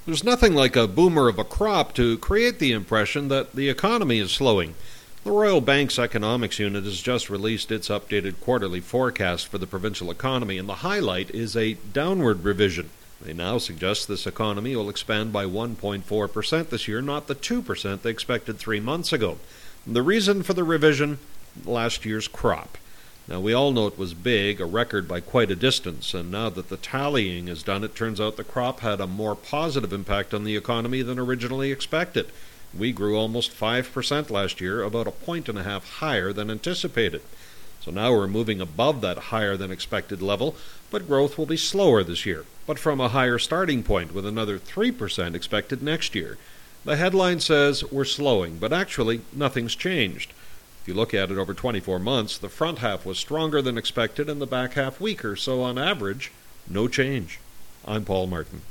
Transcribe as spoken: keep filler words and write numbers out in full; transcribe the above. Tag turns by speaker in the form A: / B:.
A: There's nothing like a boomer of a crop to create the impression that the economy is slowing. The Royal Bank's Economics Unit has just released its updated quarterly forecast for the provincial economy, and the highlight is a downward revision. They now suggest this economy will expand by one point four percent this year, not the two percent they expected three months ago. The reason for the revision? Last year's crop. Now, we all know it was big, a record by quite a distance, and now that the tallying is done, it turns out the crop had a more positive impact on the economy than originally expected. We grew almost five percent last year, about a point and a half higher than anticipated. So now we're moving above that higher than expected level, but growth will be slower this year, but from a higher starting point with another three percent expected next year. The headline says we're slowing, but actually nothing's changed. If you look at it over twenty-four months, the front half was stronger than expected and the back half weaker, so on average, no change. I'm Paul Martin.